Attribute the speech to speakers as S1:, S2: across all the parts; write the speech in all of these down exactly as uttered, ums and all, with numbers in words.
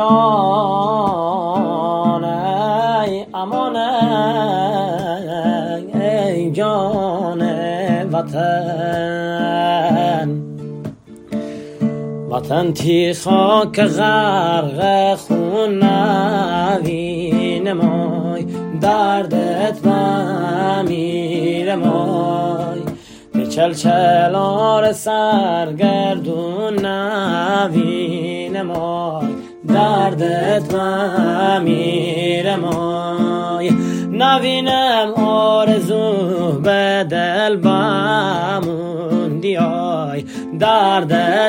S1: جان ای امان ای جان وطن وطن تی خاک غرق خون نوین مای دردت بمیر مای به چلچلار سرگردون نوین مای دردت بمیر مای نوینم آرزو به دل بموندی آی دردت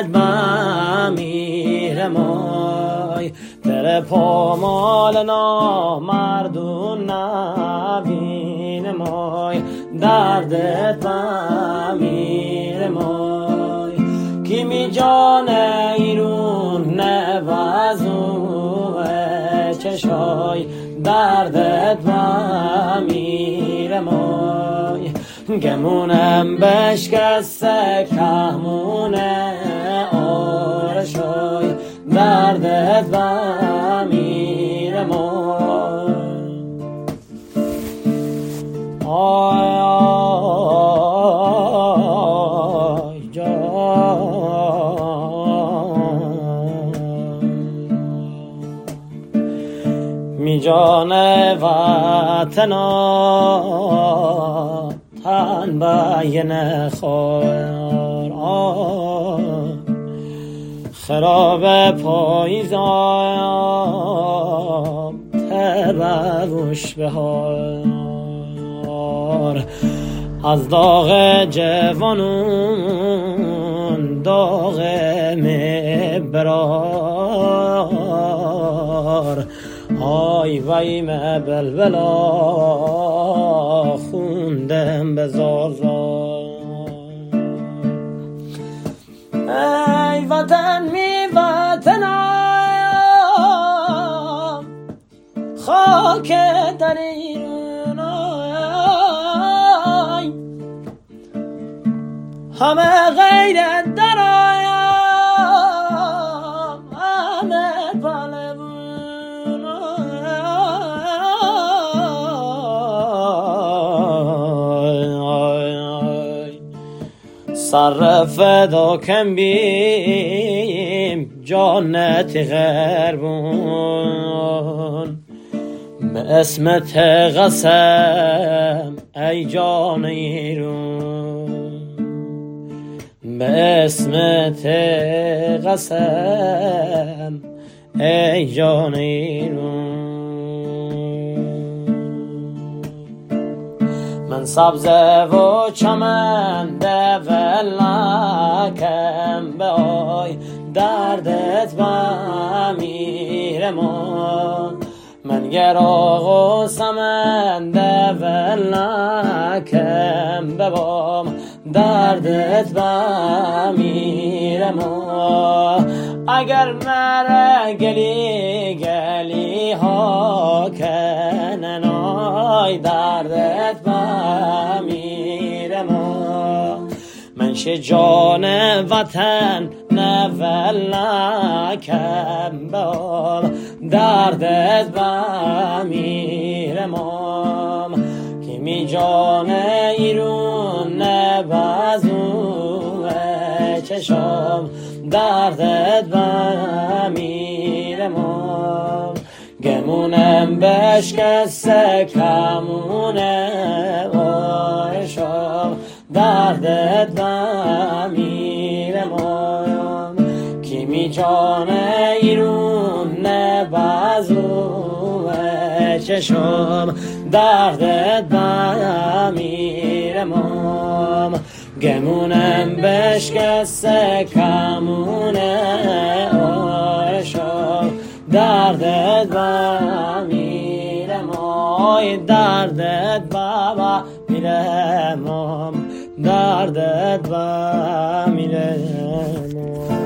S1: بمیر مای در پامال نامردون نوین مای دردت بمیر مای کیمی جان ایرون نوازو چشای دردت بمیر مای گمونم بشکسته کهمونه آرشای دردت بمیر مای آی آی جان می جان وطنا تن باین خور خراب پاییزم تبوش بهار از داغ جوانون داغ مبرار آی ویم بلبلا خوندم به زار زار ای وطن می وطنم خاک در ایران آی همه غیرت در آیم همه پلبون آی سر فدا کن بیم جانت غربون به اسمت قسم ای جان ایرون به اسمت قسم ای جان ایرون من سبزه و چمن دولکم به آی دردت بمیر من من گراغ و سمن دولکم به بام دردت بمیر ما اگر مر گلی گلی ها کنن آی دردت بمیر ما منش جان وطن نولکم بام دردت بمیر ما کیمی جان ایرون نبازو چشم دردت بمیر ما گمونم بشکسته کمونه آرشم دردت بمیر ما کیمی جان ایرون نبازو چشم دردت بمیر ما گمونم بشکسته کمونه آرشم دردت بمیر ما دردت بمیر ما دردت بمیر ما